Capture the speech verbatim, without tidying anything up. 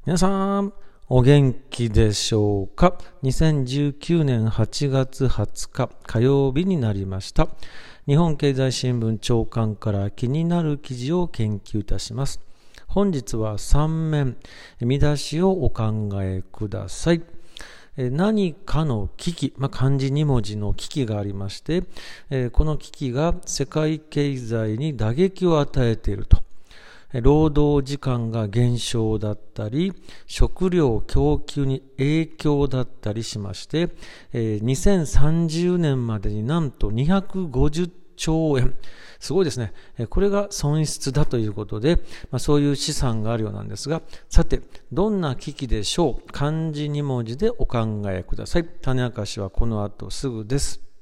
皆さん、お元気でしょうか。にせんじゅうきゅうねんはちがつはつか火曜日になりました。日本経済新聞朝刊から気になる記事を研究いたします。本日はさん面、見出しをお考えください。何かの危機、まあ、漢字に文字の危機がありまして、この危機が世界経済に打撃を与えていると。労働時間が減少だったり、食料供給に影響だったりしまして、にせんさんじゅうねんまでになんとにひゃくごじゅっちょうえん。すごいですね。これが損失だということで、まあ、そういう試算があるようなんですが、さて、どんな危機でしょう。漢字に文字でお考えください。種明かしはこの後すぐです。